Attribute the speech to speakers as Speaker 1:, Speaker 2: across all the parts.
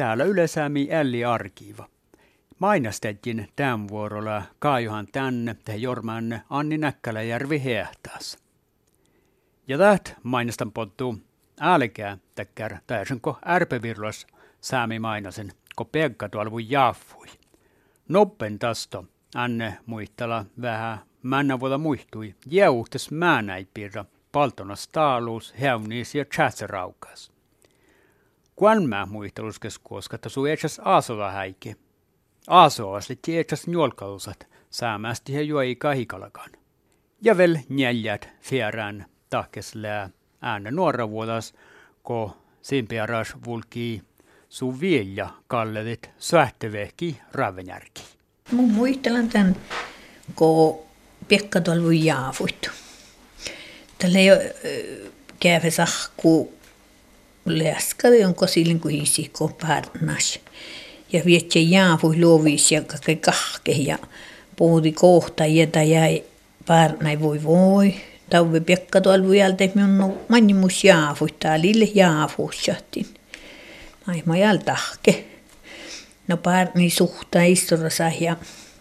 Speaker 1: täällä Ylesäämi älli arkiiva. Mainostettiin tämän vuorolla Kaajuhan tänne te Jormanne Anni Näkkäläjärvi hehtaas. Ja täht mainostan pottuu älkää täkkär täysenko ärpevirlos säämi mainosen, ko Pekka tuolvu jaffui. Noppen tasto Anne muistella vähän männä vuoda muistui jeuhtes määnäipirra paltonas taaluus heuniis ja chatseraukas. Kuan mä muisteluskeskuoskatta suu etsas Aasola häike. Aasoasli etsas njolkalusat säämästi he juoi kahikalakan. Ja vel neljät fierän tahkeslää äänä nuora vuodas, ko simpiaras vulkii suu vilja kalledit sähtevehki ravenjärki.
Speaker 2: Mun muistelan tämän, kun Pekka tuolla jaavuittu. Tällä ei ole käyvä sahku läskari, jonka silloin kun hisikko parnas. Ja vietse jaavui luovis ja kaikki kahke ja puhuti kohta jätä jäi parnai voi. Tauve Pekka tuolla jältä, että minun mannimus jaavuittaa, lille jaavuusjahtin. Maailma jältahke. No parni suhtaa isturassa ja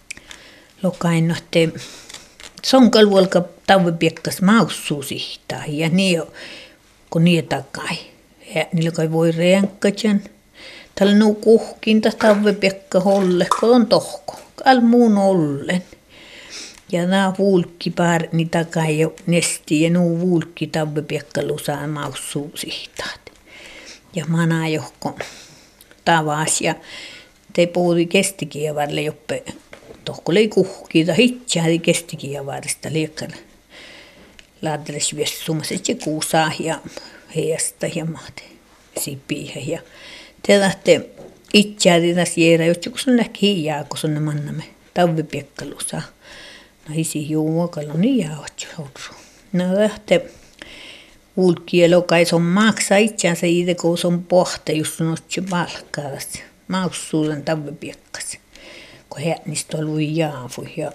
Speaker 2: lokainnotte sonkalvuolka Tauve Pekkas maussuu sihtaa ja niin kun niin takai. Ja niillä kai voi reankkajan. Tällä nuu kuhkinta Tauve Pekka holle, kun on tohko. Al muun ollen. Ja nää vuulkki parni takai jo nesti ja nuu vuulkki Tauve Pekka lusaan maussuu sihtaat. Ja mana johko tavas ja te puhuti kestikievarille joppe. Tohko ei kuhkiita hitsäädi kestikievarista liekkaan. Laateles viessumaset ja kuusaa ja heistä ja mahte sipiä. Ja te lähtee itsäädi tässä jäädä, jos joku sun näki hiijaa, kun sun mannamme Tauve Pekka lusaa. No isi juumakalla niin jäävät jo. No lähtee ulkielo kai se on maksaa itseänsä itse, kun se on pohte, jos sun otsi palkkaa. Maussuuden Tauve Pekkas, kun niistä on ollut jaavui. Ja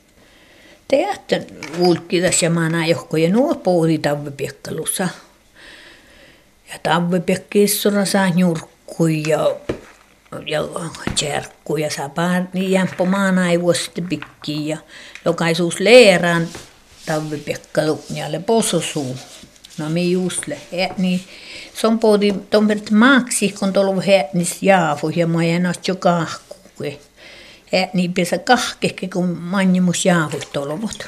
Speaker 2: te jähtän ulkitas ja manaa johko ja nuo pohti Tauve Pekka lusaa. Ja Tauve Pekka issura saa njurkkui ja tjärkkui ja saa niin jämpö maana ei vuosti pikkiin. Ja lokaisuus leeraan Tauve Pekka luknialle pososuu. No me juusle, niin se on pohti tomperit maaksi, kun tuolla nis jaavu ja mä en ole jo kahkuke. Niin pesä kahkeke, kun mannimus jaavu tolvot.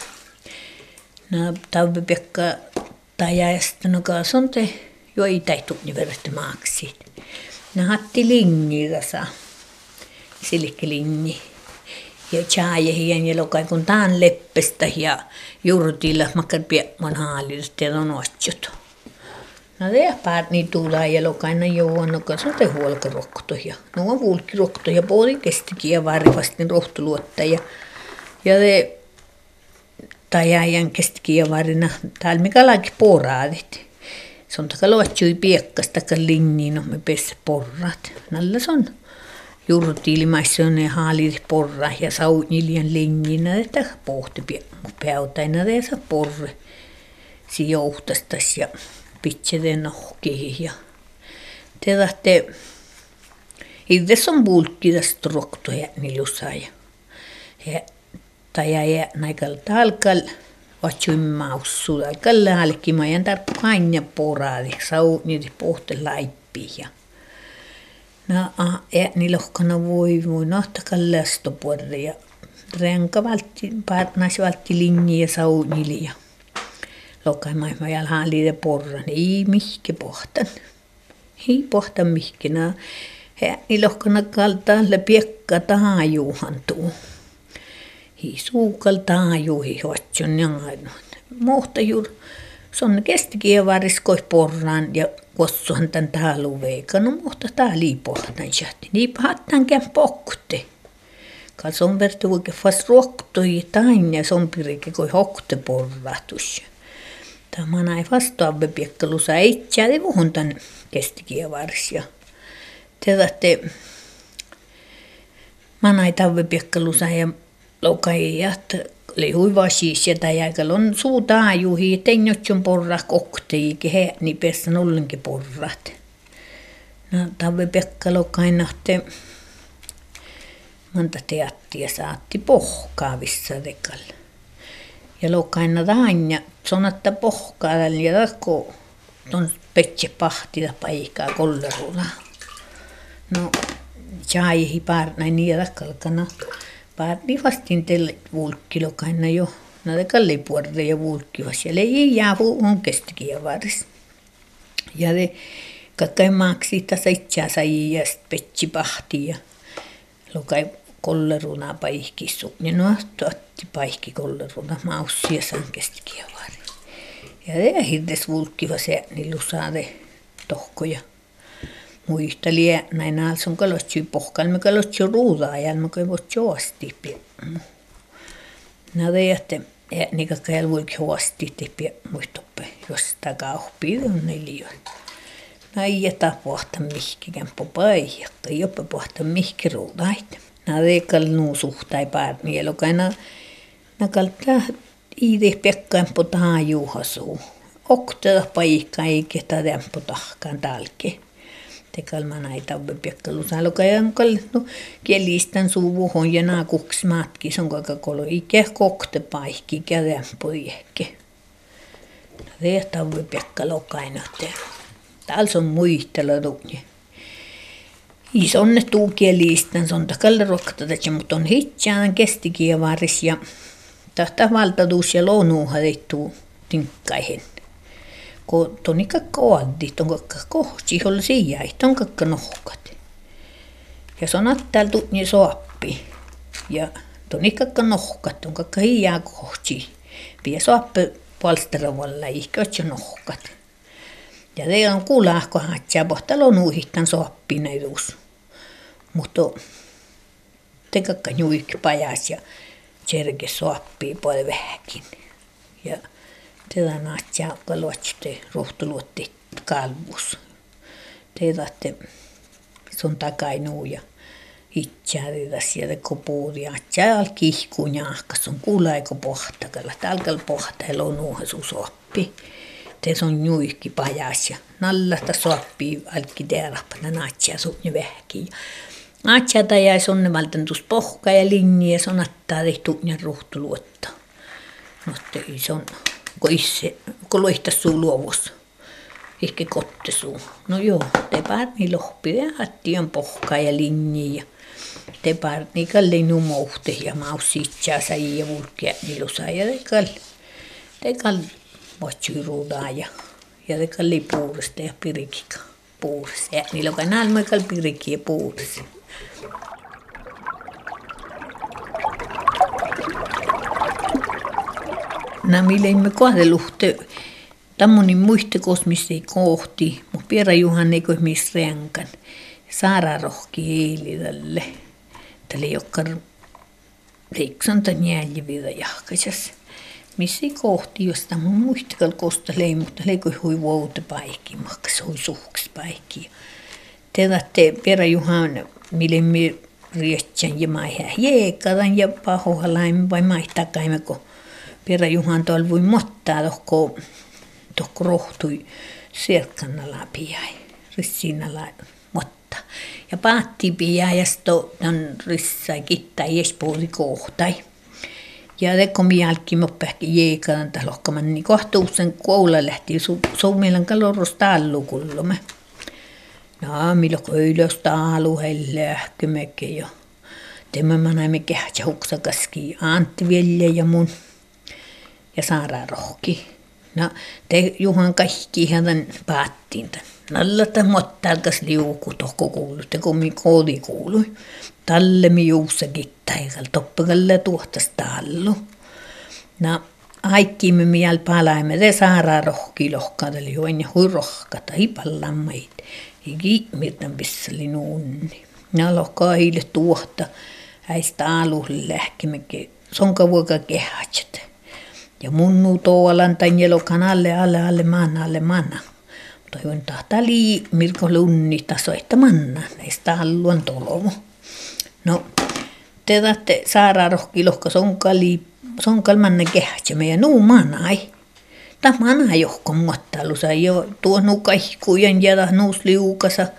Speaker 2: No Tauve Pekka tajajasta, no kaas on te jo ei tähtu niin verrattuna maaksi. No hatti linni tässä, silkki linni. Ja tjaajehiin ja lokai kun taan leppestä ja juurtilla makkar piekman haalista ja on otsjut. No te parni tulee ja lokaina jouan, kun se on te huolkaroktoja. No on vuulkiroktoja, puoli kestikin ja varivastin rohtuluottaja. Ja te tajajan kestikin ja varina, täällä mikä laiki poraadit. Se on taka luotsui piekkasta, taka linniin, no me pessä porrat. Nalla se on. Juurtiilimaissa on ne haalit porra ja sauniljan linjinä, että pohti päytäinä teessä porre. Si jouhtastas ja pitseten nohkiin ja te lähtee itse on pulkki tästä roktoja nilussa ja taja naikal talkal vatsui maussu talkal halkimajan tarppu kainja poraadi sauniljan pohti laippi ja no, niin lohkana voi nahtakalla lästöpuolella ja renka valtti, parnas valtti linji ja saunili ja lohkaimaima ja haaliide porran, ei mihke pohtan. Ei pohtan mihke, no, niin lohkana kaltaan Pekka taajuuhantuu. Ei suukal taajuuhi hoitsun ja muuta juuri. Se on kestikievaris koi porran ja kossuhan tän taalu veika. No muuta tää liipohtan jahti. Niipä hattan kään pokte. Ka se on vertu oikein fast roktoi tain ja se on pirike koi hokte porratus. Tämä näin Tauve Pekka lusaa itseäni puhun tän kestikievaris. Ja te lähtee mä näin Tauve Pekka lusaa ja lokaijat. Lehui vasis ja täjäkäl on suu taajuhi, tein jotsun porra kokteiki, he niin pessan ollenkin porrat. No Tavve Pekka lokainahte monta teattia saatti pohkaavissa rekalla. Ja lokaina Tanja sonatta pohkaa ja takko ton petse pahtida paikkaa kolleruna. No jaihi näin niin rakkalkana. Parni vastin teille vulkki lokaina jo. No te kallipuolelle ja vulkki vas. Ja leijii jäähu on kestikin varis. Ja te kakkai maaksi tässä itseänsä ja petsi pahti ja lokai kolleruna paihkissu. Ja no tuotti paihki kolleruna maussia san kestikin varis. Ja te hirdes vulkki vas ja niillu saade tohkoja. Muista liian näin alson kalotsi pohkalme kalotsi ruudaa ja mä kai voit joasti. Nää teette niin kakkai vulkki huosti tipi muistoppe jos takaa oppii on neljä. Näin jätä pohta mihki kämppo paihjakka jopa pohta mihki ruudaita. Nää teekal nuu suhtai päärni ja lokaina nakaltaa iide pekkaimpo tahan juhasuu. Oktada paikka ei ketä tempo tahkaan talke. Tekalma näitä Tavve-Pekka lukajan no kielistän suvuhon ja nää kuksi matki son kakakolo ikä kokte paikki kädempo ihke. Te Tavve-Pekka lokainote. Täällä on muistella tuunne. Isonne tuu kielistän son takalle ruokkatatatse, mutta on hitsään kestikin varis ja tahta valtatus ja lounuuha teittuu tinkkaihin. Kun toni kakka oaddi, ton kakka kohti, jolla siijai, ton kakka nohkat. Ja sonat täällä tuutni soappi. Ja toni kakka nohkat, ton kakka hiijaa kohti. Pia soappi palsteravalla, ihkä otsa nohkat. Ja te on kuulahko hatsaa, pohtalo nuuhittan soappi näidus. Mutta te kakka nuikki pajas ja tserke soappi puoli vähäkin. Ja tätä naatsia kaluatsite ruhtuluotti kalvus. Teetätte sun takainuu ja itsääriä sieltä kopuuri ja täällä kihkuun ja ahkas on kuulaiko pohtakalla. Täällä pohtailla on nuuhasu soappi. Te on nuikki pajas ja nallasta soappi alki teärapana naatsia sun vähäkin. Naatsia jäi sonne valtantus pohka ja linni ja sonattaa tehty ja ruhtuluotta. No se on kun loihtas suu luovus. Ehkä kotte suu. No joo, te paarni lohpi ja hattion pohkaa ja linji ja te paarni kalli numouhte ja maussitsaa sai ja vulkia nilusaa ja te kalli voitsui ruudaa ja te kalli puurista ja pirikika puurista. Ja niillä on nälmä kalli pirikki ja puurista. Nämä emme kohdeluhte. Tammonin muiste kosmisi kohti, mutta Piera Juhan ei kohmis renkan. Saara rohki eili tälle. Tälle joka leiksanta njäljivillä jahkasas. Missä kohti, jos tämä muistikal kostalei, mutta leikoi hui vuote paikki, maksa hui suhks paikki. Teetätte Piera Juhan, mille me rietsän ja maihää jeekadan ja pahohalain vai maihtakaimme, kun Piera Juhan tuolla voi mottaa tohko rohtui serkkana läpi jäi. Rissiinalla motta. Ja paatti piää ja sitten rissai kittaa jespuoli kohtai. Ja teko jälkeen moppähki jeekadan talohkaman, niin kohtuusen koula lähti suomelan kalorosta allukullumme. No, milloin ylöstä alu hellähkymäke jo. Tämä mä näimme kähtsä huksakaski Antti Velje ja mun. Ja Saara rohki. No, te Juhan kaikki ihan tämän päättiin tämän. Nallata mottalkas liuku tohko kuului, te komi koodi kuului. Tallemi juussakin taikal, toppakalle tuohtas tallu. No, haikkiimme miel palaimme, te Saara rohki lohkaateli juon ja hui rohkata, hipallaan meitä. Hiki mirtan pissali nuunni. No, lohkaa hiille tuohta, häistä alulle lähkimäkin, sonka vuoka kehätset. Ja munnu tuolan tämän jelokan alle manna. Toivon tahtaa Mirko Lunni tasoitta manna, näistä halluan tolomo. No, te taatte Saara rohki lohka sonkal manna kehätsä meidän nuu manai. Tämä manai johko muottailussa jo tuo nuu kaihkujen ja nuus liukasa.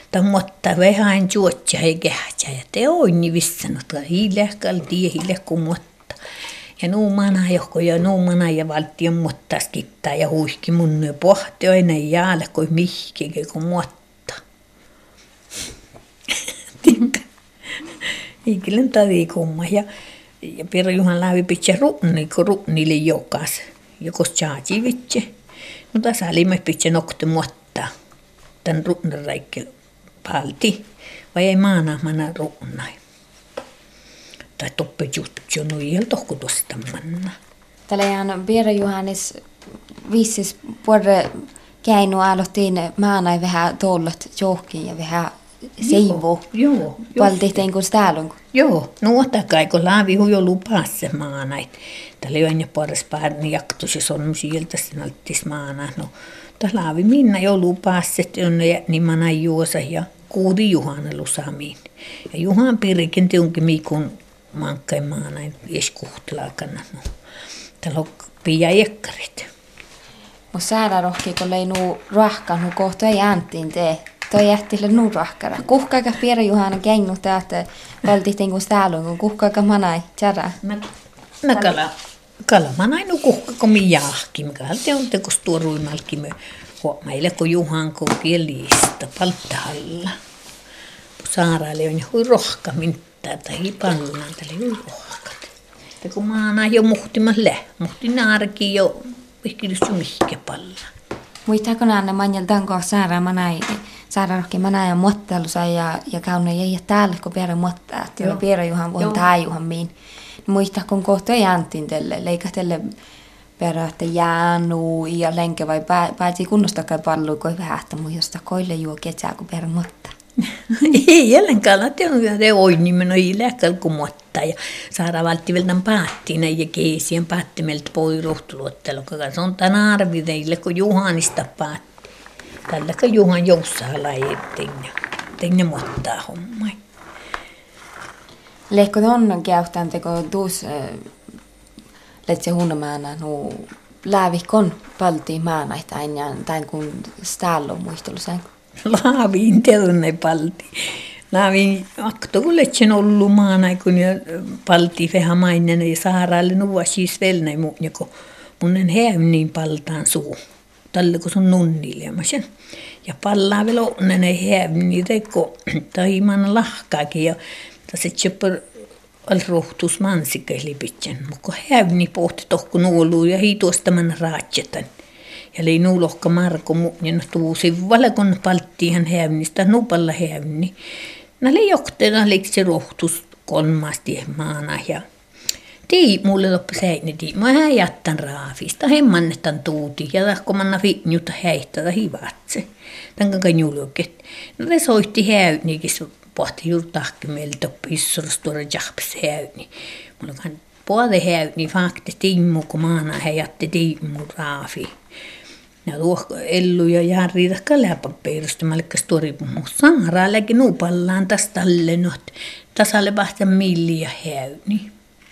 Speaker 2: Tämä mutta vähän juotja ei kähtsä ja te on niin vissanut, hiilehkal hiilehku mutta. Ja nuumana johko ja nuumana ja valtion mutta skittaa ja huihki mun pohti aina jäälle kuin mihkeke kuin mutta. Ikilen tadi kumma ja Pirjo Juhan läpi pitää ruunni kun ruunnille jokas. Joko tjaaji vitsi. No tässä oli me pitää nokte mutta. Tän ruunneräikki palti. Vai ei maana mana ruunnai. Tai toppe juttu on ihan tohkutusta manna.
Speaker 3: Tällä ihan Pirjo Juhanis viisis puolelle käinu aloittiin maanai vähän tollat johonkin ja vähän seivu.
Speaker 2: Joo.
Speaker 3: Valtiin kuin täällä.
Speaker 2: Joo, nuota kai kun laavi hujo lupas se maanai. Tällä ei aina paras päärni jaktuisi on sieltä sen alttis maana. No, tämä laavi minna jo lupas, että on niin manai juosa ja kuudi Juhanelu samiin. Ja Juhan Pirikin tiunkin miikun mankkain maanai eskuhtelakana. No, täällä on pia jekkarit.
Speaker 3: Mutta säädä rohki, kun ei nuu rahkan, kohta ei ääntiin tee. Toi jähtille nuu rahkara. Kuhkaika Pirjo Juhana kengu täältä valtiin kuin täällä, kun kuhkaika manai tjärä.
Speaker 2: Kala manai nu kuhkako mi jahki. Mikä on tekos tuoruimalki me huomaille, kun Juhan kokii liista palttahalla. Saaraille on hui rohka mittaa tai pannaan tälle hui rohkat. Ja kun maana jo muhtimas muhti naarki jo vihkilys mihke palla.
Speaker 3: Muistaako näin manjaltaan kun saada rohki manai ja muottelusa ja kauna jäi täällä, kun Pirjo muottaa. Että Pirjo Juhan vuonna tää Juhan miin. Muistaako kohta ei antin tälle, leikatelle Pirjo, että jäänu ja lenke vai pääsi kunnostakai pallu, kun vähän, että muijosta koille juo ketsää, kun Pirjo muottaa.
Speaker 2: Ei jällenkään, te oi nimen ei lähkäl kun muottaa ja saada valtti vielä päättiin ja keisien päättimeltä poi ruhtuluottelu, koska se on tämän arvi teille, kun Juhanista päätti. Tällä kun Juhan joussaa laiettiin ja tein ne muottaa hommai.
Speaker 3: Lehko on käyhtään teko tuus letse hunnamäänä nuu läävihkon paltiin määnäitä tain kun stäällä on muisteluseen.
Speaker 2: Laaviin teunne palti. Laaviin akto kun letsen ollut maana, kun palti vähän mainnen ja saaraalle nuva siis vielä näin muun, kun munnen hävniin paltaan suu. Tällä kun sun nunnilemasen. Ja pallaa vielä onnen ei hävni teko, tai maana lahkaakin ja tässä tseppar al rohtus mansikkeslipitsen. Mutta hävni pohti tohku nuoluu ja hiituosta man raatsetan. Ja lei nuulohka Marko muun tuusi valakon palttihan hävnistä nupalla hävni. Näille jokteena leiksi rohtus kolmasti maana ja tii mulle loppu säini tii. Mä jättän raafista, hemmannetan tuuti ja tahkomanna finjuta häihtätä hivatse. Tän kankan julket. No ne soitti häynikin, pohti juuri tahki meiltä pissurustuora jahpes häyni. Mulla kan puoli häyni fakti tiimmu, kun maana hän jätti tiimmu raafi. Ja tuo Ellu ja Jari tahka läpäpeirusta, mä lekkas toripumu. Saaraallekin nuupallaan tästä tallenut. Tasalle vahtan millia häyni.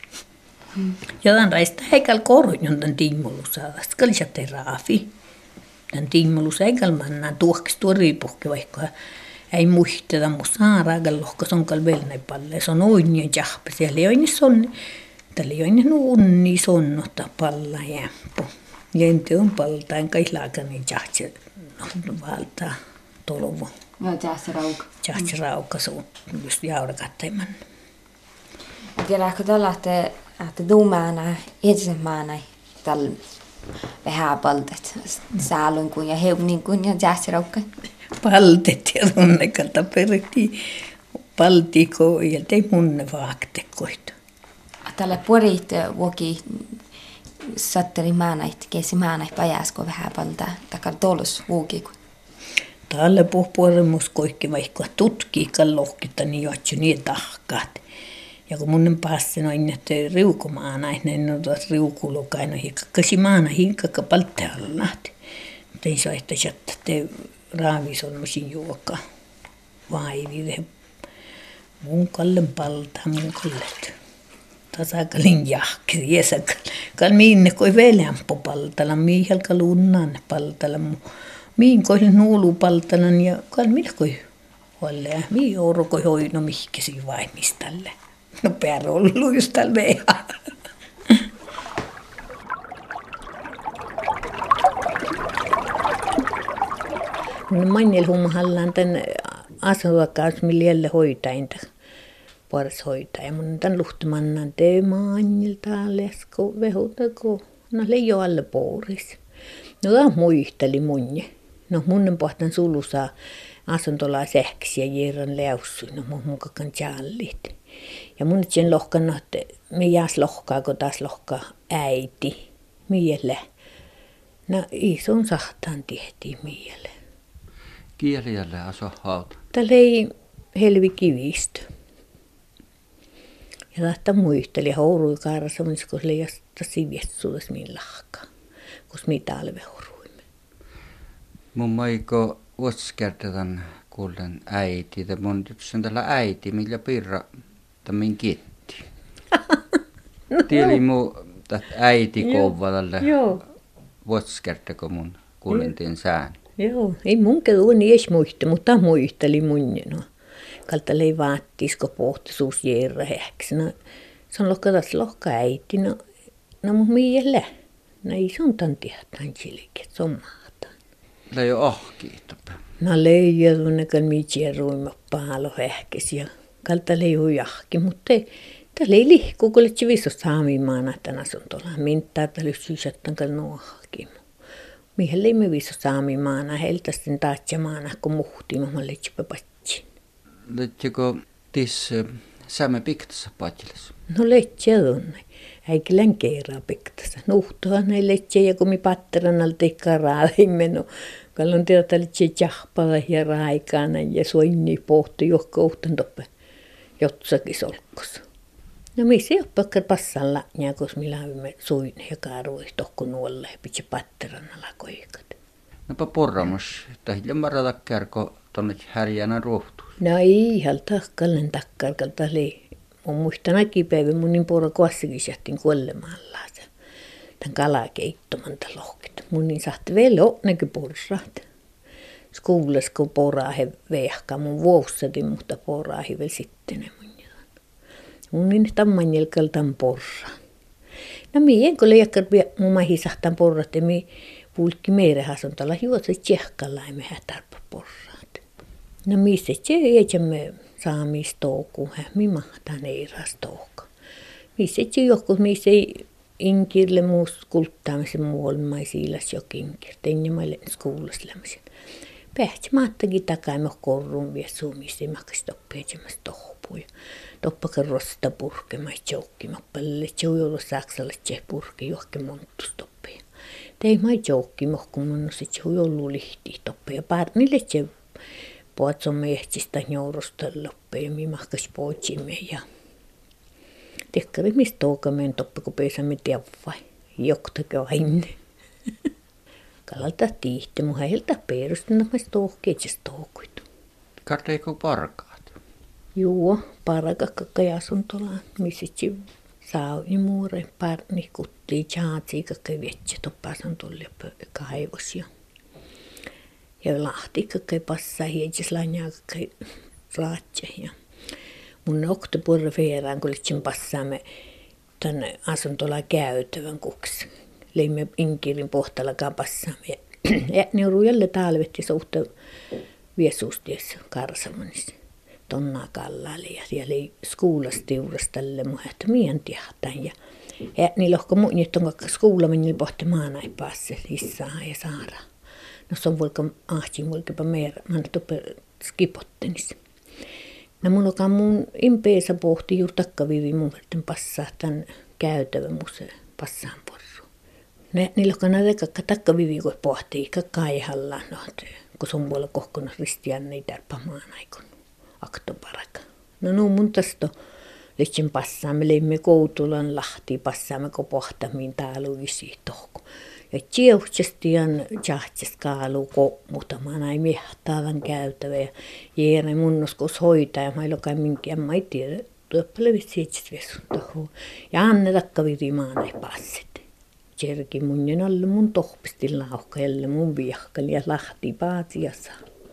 Speaker 2: Ja tämän raista heikal korjon tämän tiimmulusaa. Skalisjatte raafi. Tämän tiimmulusaa heikal mannaan tuohkis toripuhki, vaikka ei muisteta mun saaraagal lohka sonkal velnai palle. Se on oinien jahpe. Siellä ei oinne sonni. Tällä ei oinne nuunni sonnota palla jämppu. Jente on paltaan kai laakani jahtse valtaa tolovo.
Speaker 3: Joo, jahtse rauka.
Speaker 2: Jahtse rauka suun just jaurakattaiman.
Speaker 3: Tiedätkö tällä, että tuumaana, itsemäänä tällä vähän paltet. Säälön kuin ja heuvnin kuin ja jahtse rauka.
Speaker 2: Paltet ja runnekalta perti paltiko ja tei munne vaaktekoita.
Speaker 3: Tällä puolit vuoki satteli määnäit, keisi määnäit päjäsko vähän palta takar tolos vuoki.
Speaker 2: Tällä puhupuolemus koikki vaikka tutkiikan lohkita, niin juotsi niin tahkaat. Ja kun munnen passin on että riukumaana, niin on tuossa riukulukaina, hikkakasi maana hinkakka paltteallaat. Mutta ei saa, että jättätte raavisolmusin juoka vaivi. Mun kallen paltaa, mun kallet. Tasakalin jahki, kal minne koi velämpö paltala, miihelka lunnan paltala, miin koi nuulu paltalan ja kal milkoi Olle, mi jouruko hoino mihkesi vaimistalle. No pär ollut just tällä meidän. Manjel hummallaan tän asuvakas miljelle hoitainta. Paras hoitaja. Mun tän luhtumannan tee manjilta lesko vehutako. No leijo alle pouris. No tää muisteli munje. No munnen pohtan sulusaa asuntola sähkäsi ja jierran läussui. No mun kakan jallit. Ja mun sen lohkan, että me jäs lohkaa, kun taas lohkaa äiti. Miele. No ison sahtaan tehtiin miele.
Speaker 4: Kieliälle aso hauta.
Speaker 2: Täällä ei helvi kivistä. Ja tahta muisteli hourui kaarassa, kun se leijasta sivietsuudessa min lahkaa. Kun mitä alve houruimme.
Speaker 4: Mun maiko vuosiskertaan kuulen äiti. Ja mun juttusin tällä äiti, millä pirra tämän kiitti. Tieli mun äiti kouvalalle vuosiskertaan, kun mun kuulentiin sään.
Speaker 2: Joo, ei mun keuni edes muista, mutta muisteli mun. No. Kalta ei vaattis, kun pohti suus järra häksi. No, se on lohka äiti. No mun miele. No ei sun tan tiehtaan silkeet, se on mahtaan.
Speaker 4: Lei jo ohkiittope.
Speaker 2: No leijä tunnekan mitään ruima paalo häkes ja kalta lei hui jahki, mutta täällä ei lihku, kun letsi visos saamimaana tämän asuntolla. Minttaa täällä syysattan kan nuohki. Mihin leimme visos saamimaana, heiltä sitten taatsamaana, kun muhtiin, mä letsipä patsin.
Speaker 4: Letsiko tis saamme piktassa patsilassa?
Speaker 2: No letsä tunne. Äikki länkeeraa piktassa. Nuhtuhan ei letsä ja kun mi patteran alla teikkaa raaimme. No, kallon teota letsä jahpala ja raikana ja soinni pohti johko uhtan toppe jotsakin solkkossa. No missä ei ole pakkar passalla, kun millä me suin ja kaaruis tohko nuolle ja pitää patteran alla koikat.
Speaker 4: Nopa porramus, että hiljan marrata kärko tonne härjänä ruohtuu.
Speaker 2: No ei, halta kallen takkar, kalta oli. Mun muistan äkipäivä, mun niin porra kuassakin jähtiin kuolemaanlaan. Tän kalakeittoman lohkit. Mun niin sahti vielä näky porraat. Skuules, kun poraa he vehkaa mun vuossatin, mutta poraa he vielä sitten. Mun niin tamman jälkeen porraan. No mien kun leikkar mun mahi sahtaan porrat, ja mi pulkki meirehasuntalla juosi tjehkalla ja me hätärpä porraat. No missä se ei saamistoukuun, mi mahtaan eiras touka. Missä se joku, missä ei inkirle muus kulttaamisen muualmaisiilas jokinkir, tein maille skuulaslämisen. Pähti maattakin takaimme korruun viessuun, missä ei makasi toppiasemassa tohpuja. Toppakan rosta purkema joukkimappalle, joujolla saksalle tse purki johke monttustoppeja. Tei mai joukkimo, kun mun se joulu lihti toppeja. Parnille tse puatsomme ehtistä jourusta loppeja, mi mahkas poitsimme ja tekkari mistä toukameen toppa, kun peisämme tiavai. Joktake aine. Kalalta tiihti, mun heiltä perusta, no mä touhkeetses toukuitu.
Speaker 4: Karteiko parkaat?
Speaker 2: Joo, parakakka ja asuntolaan, missä sauni muure, parni, kutti, tjaatsi, kakka vietse, toppa asuntolle kaivos ja lahti, kakka passaa, hiedjes lanjaa, kakka raatse. Ja mun oktopurra feeraan, kun litsin passaamme tänne asuntolaan käytävän kuksi. Leimme inkirin pohtalakaan passaamme. Ja ne on jälleen talvetti suhta viesuustiessa karsamonissa. Tonnaa kallalle ja siellä ei skuulasta juurasta tälle mua, että mien tiehtaan. Ja niillä ohko mun, nyt on skuulla meni pohti maana ei pääse lisää ja saada. No se on volka ahtiin volkapa meidän, mä annan tuppe skipottenis. No mun onkaan mun impeessä pohti juuri takkaviivi mun verran passaa tämän käytävän museen passaan porru. Niillä onkaan näitä takkaviivi kun pohtii, kakaihallaan, no, kun se on vuolla kohkona ristiään ei tärpä maan aikon. Aktoparaka. No mun tästä litsin passaamme, leimme Koutulan lahti passaamme, kun pohtamiin taaluisi tohko. Ja tjeuhtsestian tjahtsest kaalu muutamaan ai mihtaavan käytävä ja jeere munnoskos hoitaa ja mailla kai minkin, mä ei tiedä, tuoppalevis sietsit viesun tohuu. Ja Anne takkaviri maan ei passet. Jerkin munjen alle mun tohpisti lauhka, jälle mun viahkali ja lahti paatiassa.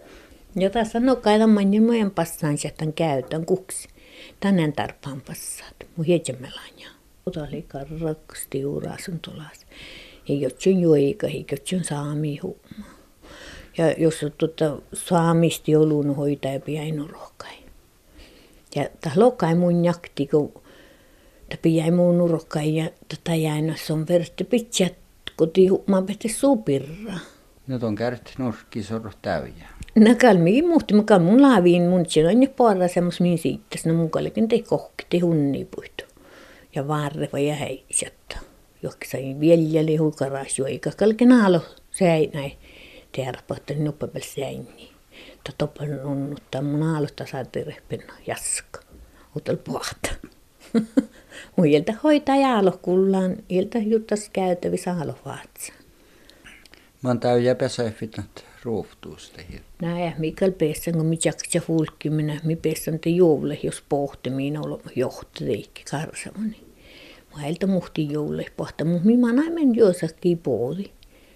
Speaker 2: Ja tässä on kaida meidän passaan sieltä käytön kuksi. Tänään tarpaan passaat. Mun hietsämelanja. Ota oli karrakasti juuraasun tulas. Ei jotsun joika, ei jotsun saami humma. Ja jos on saamisti ollut hoitaa piäin rohkai. Ja tämä lokai mun jakti, kun piäin mun rohkai ja tätä jäinässä on verta pitsät, kun mä pete supirraa.
Speaker 4: Nyt on kärt nurkkisorro täyjä.
Speaker 2: No kalmikin muhti, mä mun laaviin mun on jo parra semmos min siittäs, no mun kallikin tei kohki, tei hunnipuitu. Ja varreva ja heisjatta. Joksain viljeli hukaras joika kallikin aalo säi näin. Teärpahti nuppapel säinni. Ta topan nunnuttaa mun aalosta saatiin rehpenna jaska. Utal puhta. Mun ilta hoitaa jaalokullaan, ilta juttas käytävissä aalovaatsa.
Speaker 4: Mä oon täyjä pesäifitnat ruuftuusta.
Speaker 2: Näin, Mikael pesän, kun mit jaksa hulkkimina, mi pesän te joule, jos pohti olla johtreikki karsamani. Mä heiltä muhti joule pohta, mutta mä näin jossakin poodi.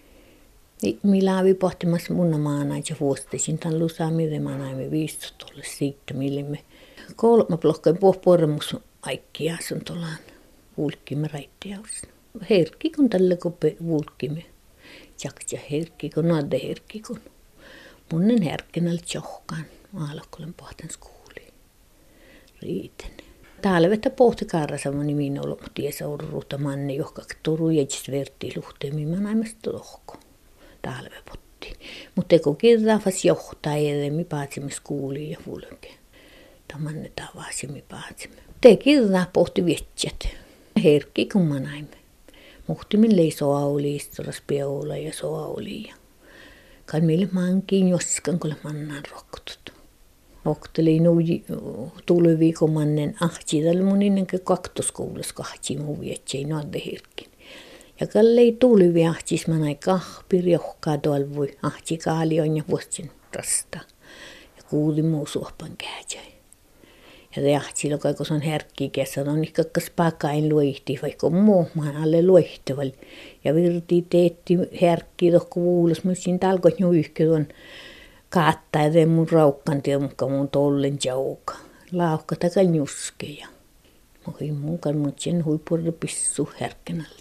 Speaker 2: Mi laavi pohtimassa mun maana, ja vuostesin tämän lusaa, miten mä näin 15 tolle siitä, mille me 3 blokkoin pohpormus aikkia sun tuolaan hulkkimme raittiaussa. Herkki kun tälle kun hulkkimme. Jaksa herkki kun naade herkki kun. Munnen herkkinällä johkaan. Aalokkolen pohtan skuuliin. Riiten. Talvetta pohti karrasamani minä ollut, mutta tiesä urruuta manne, johka turu jätsis verti luhteen, minä näimästä lohko. Talve potti. Mutta kun kirraafas johtaa edemi paatsimme skuuliin ja fulke. Tamanne tavasimme paatsimme. Te kirraa pohti vetsät. Herkki kun mä näimme. Muhtimin lei soauli, isturas peola ja soauli. Kan meille mankiin joskan, kun mannaan rokkutut. Okteli tulevi, kun mannen ahti. Tällä mun innenkin kaktoskoulussa kahti muu vietsei naade herkin. Ja kallei tulevi ahtis mä näin kahpir johkaa tuolvui. Ahti kaalion ja vuostin rasta. Ja kuuli muu suopan kääjäi. Ja te ahti lokai, kun se on herkki kesä, on niin kakkas pakain luihti, vaikka muu maan alle luihtaval. Ja virti teetti herkki tohko vuulas, mutta siinä talkoit juihke tuon kaattaa ja mun raukkan tie mukaan mun tollen jauka. Laukka takan juskeja. Mä hoin mukaan, mutta sen huipurri pissu herkkänältä.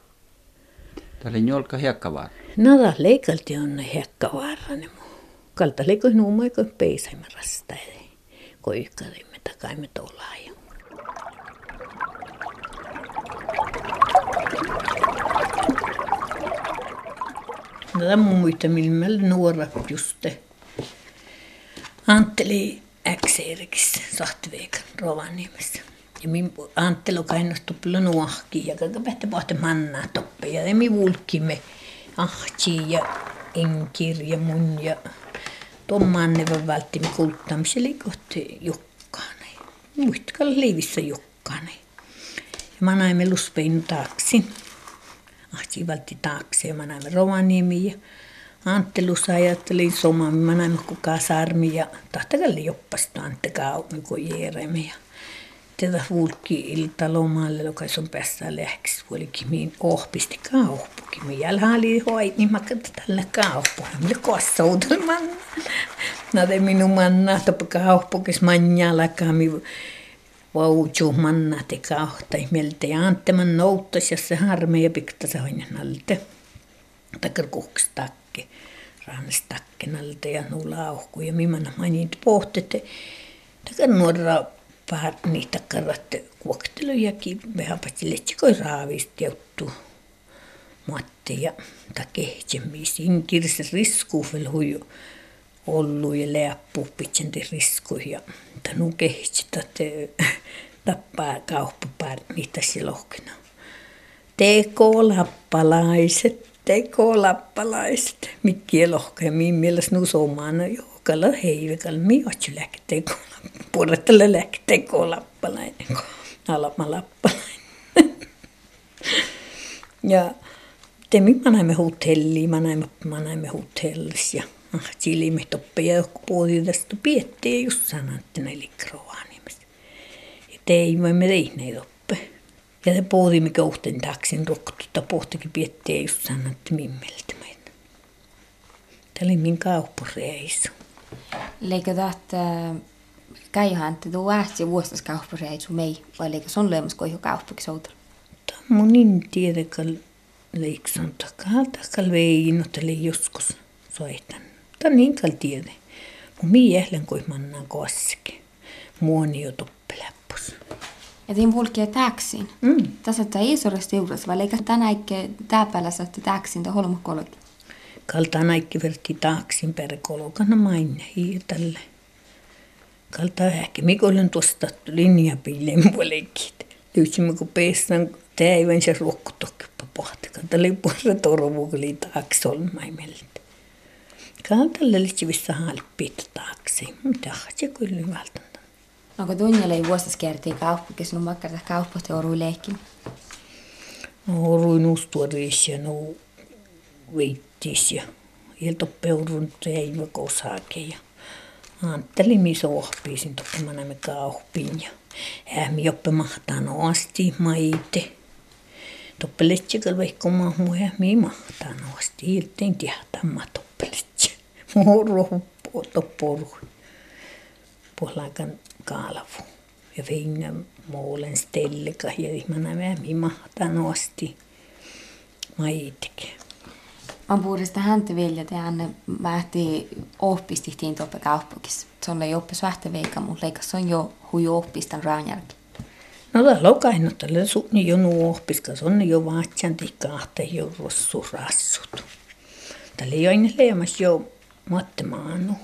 Speaker 4: Täällä oli jolka hiekkavaara.
Speaker 2: No taas leikalti on hiekkavaara. Kalta leikoi nuumaiko peisaimme rastaille. Koikkarimme takaimme tolaa. Tätä mun muista, millä nuorat juste. Antteli Äkseerikissä, Sahtiveikan, Rovaniemessä. Ja Anttelo kainostui paljon nuahkiin ja kaikki pohti mannaa toppeja. Ja me vulkimme ahtiin ja enkir ja mun ja tuon mannevan välttimme kulttaamiselle kohti jukkaaneen. Muistakalla leivissä jukkaaneen. Ja mä näimme luspein taaksin. Ahti valti taakse ja mä näimme Rovaniemi ja Anttelussa ajattelin somaan. Mä näimme kukaan sarmi ja tahtakalli joppasta Anttekaa kun jeeremme. Ja tätä vulkki iltalomalle, joka on päässä lähkis. Vuolikin miin ohpisti kaupukin. Mä jälhän oli hoit, niin mä katsoin tällä kaupukin. Mä olin kossautel manna. No te minun manna, toppa kaupukis manjalakaan. Vautsu manna te kahtai. Meiltä ja Antteman nouttas ja se harmeja pikta aina nalta. Takar kuhks takke. Rannas takke nalta ja nuu lauhku. Ja minä mainit pohtete. Takar nuora paar niitä karratte kuoktelujakin. Vähän patsi letsikoi raavista jouttuu. Muatte ja ta kehtsemmin. Siinä kirsi riskuufel huiju. Ollu ja läppu pitsenti riskuja. Ja nu kehtsi tappaa kauppapaar niitä silohkina. Teko-lappalaiset. Mikkiä lohkoja, mihin mielessä nu somana johkalla heivekalla. Mi otsi lähki puolettele lähki teko-lappalainen. Alama lappalainen. Ja mä näimme hotelliin, mä näimme hotellissa ja chilimme toppeja, jotka puhutiin tästä piettiä just sanattina eli Rovaniemessä. Ja teimme teineet toppe. Ja te puhutimme kohten taksin rokkututta, pohtikin piettiä just sanattina mimmeltä meitä. Tämä oli min kauppareisu.
Speaker 3: Leikö tästä käyhän, että tuo ähti vuostaskauppuria ei sun mei, vai leikö sun löymys koihu kauppukin soutella?
Speaker 2: Tämä on mun niin tiedekal leikson takal veiin, että joskus soitan. Tämä on niin kal tiede. Mun mii ehlen kui mannaan koskekin. Muoni jo tuppeläppus.
Speaker 3: Ja tiin pulkia täksin. Tässä on isorasti juurassa, vai leikö tänä ikke päällä saatte täksin tai holmakologi?
Speaker 2: Kaltaan aikki verti taaksin perkolokana mainne hiirtälle. Kaltaan ehkä mikollen tuosta linjapilleen puolenkit. Löysimme kun peestän täivän se ruokkutokkipa pohti. Kaltaan oli puolella torvu, kun oli taakse olmaimelta. Kaltaan löysivissä halppiita taakse. Mutta se kyllä välttämättä.
Speaker 3: No kun tunnilla ei vuostas kertii kauppukin, sinun makkarta kauppuhti orui leikkin?
Speaker 2: No oruin ustuoriis ja no veittis ja iltopeurun teivä kosake ja antteli missä ohpiisin tokkemana me kauppin ja ähmi joppe mahtaa noasti maite. Toppelitsikal veikko mahmu ähmi mahtaa noasti ilteen tiehtämä toppelitsi. Moro topporu. Puolaikan kaalavu ja veinä muulen stellika ja ihmana ähmi mahtaa noasti maiteke.
Speaker 3: On puhdasta häntä vilja, että Anne mähti oppistihtiin toppe kauppukissa. Se on jo oppis vähtä veikka, mutta leikas on jo hui oppistan raanjärki.
Speaker 2: No täällä on kainut, tällä suunni jo nuu oppiska, se on jo vaatsanti kahta jo rossu rassut. Täällä ei aina leimas jo mattemaanu.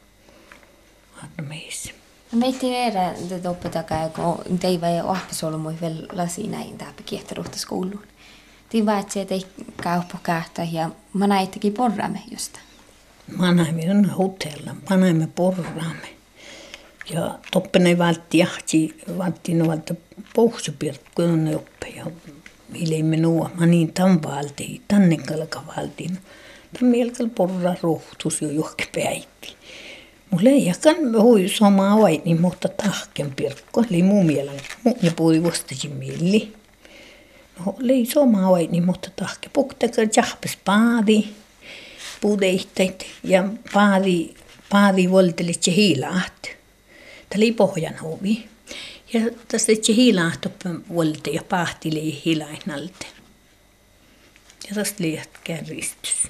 Speaker 2: Anna meissä.
Speaker 3: No meitä ei erä, että toppe takaa, kun teivä ja oppis ollut mui vielä lasi näin täpä kiehtoruhtas kouluun. Tiin vaatsi, että ei kauppu kähtä ja mä näittekin porraamme josta.
Speaker 2: Mä näimme on hotella, mä näimme porraamme. Ja toppene vältti jahti, vältti novalta pohjupirkkuun ne oppe ja vileimme nuo. Mä niin tämän valtiin, tänne kalka valtiin. Tämän mielkäl porraa rohtus jo johonkin päiviin. Mulla ei jakan hui samaa vaini, mutta tahken pirkku. Eli mun mielen, mun ja puhui vastasin milli. No, oli samaa vaini, mutta tahke puktakar jahpes paadi, puudeihtait ja paadi voltelit ja hiilaat. Tämä oli pohjan hovi. Ja tästä se hiilaat volte ja pahtili hiilainalte. Ja tästä liiat kärjistys.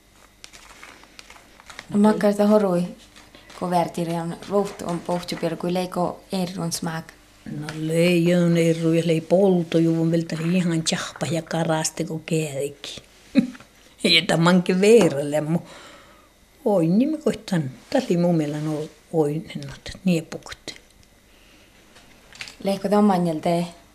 Speaker 3: No makkarta horui, kun vertirian rohtu on pohjupir, kun leiko erron smaak.
Speaker 2: No leijon erru ja lei poltojuvun veltä ihan tjahpa ja karaste kun käärikin. Ja tämänkin veeralle mu. Oi, niin mä koitan. Tämä oli mun mielestä oinen, että niepukut.
Speaker 3: Leikko tammanjalta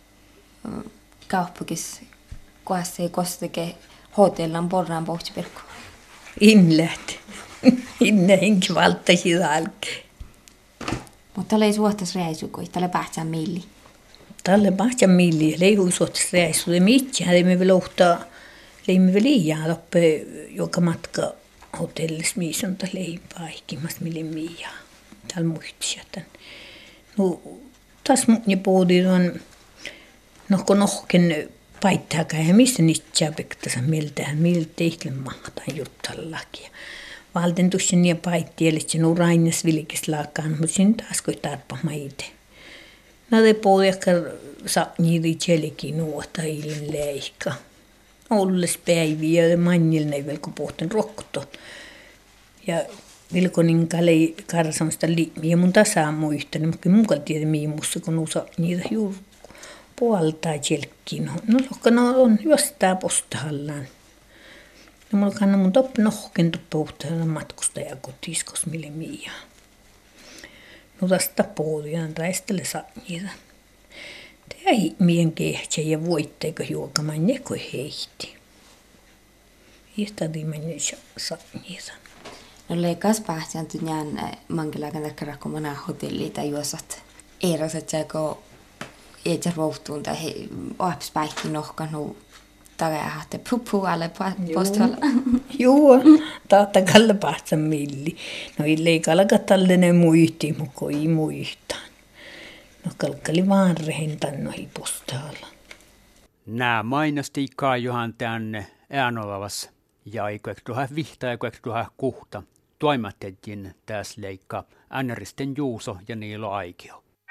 Speaker 3: kauppukis, kuassa ei kostake hotellan porraan pohjupirkku.
Speaker 2: Inläht. Inne henki valtaisi jälkeen.
Speaker 3: Mutta tällä ei suhtas reisu, kun tällä pähtsään milli.
Speaker 2: Tällä pähtsään milli, leihui suhtas reisu. Ja mitään, leimme vielä uhtaa, leimme vielä liian loppe joka matka hotellissa, missä on tämä leipää ihkimasta milli miiaa. Täällä muistisia tämän. No, taas mun ja puhutin on, no kun nohken paittaakaan ja missä niistä jääpektänsä miltään ihtle mahtaan juttallakin. Valten tussin ja paitti, eli se on rainas vilkis laakaan, mutta siinä taas kun tarpa maite. No te puhujakka saa niitä jälkiin nuota ilin leikka. Olles päiviä ja manjilne vielä kun puhuttiin rokkoton. Ja vilkonin kalei karsansta liimiä mun tasaa muista, niin mutta mun tiedä miimussa, kun osa niitä juuri puoltaa jälkiin. No on jostain postahallaan. No mulla kannan mun nohken puhutella matkustajakotiin, koska mille miia. No tästä puhutaan, raistele saa niitä. Tämä mien kehtsä ja voitteeko juokamaan ne kuin heihti. Iästä tiimän saa niitä.
Speaker 3: No leikas päähtsään tynnään mankilakan takkara, kun mä hotelliin tai juosat. Eroset kun ei se rohtuun tai oaps päihti nohkanut. Tagahahte pupu alle postalla.
Speaker 2: Joo, taatakalle pahtsan milli. No ei kalkatallinen muihti, mutta ei muihtaan. No kalkkali vaan rehentan noihin postalla.
Speaker 1: Nää mainasti Kaajohan tänne äänolavassa. Ja eikö tuohon vihtaa, eikö tuohon kuhta. toimattettiin tässä leikka Äänäristen Juuso ja Niilo Aikio.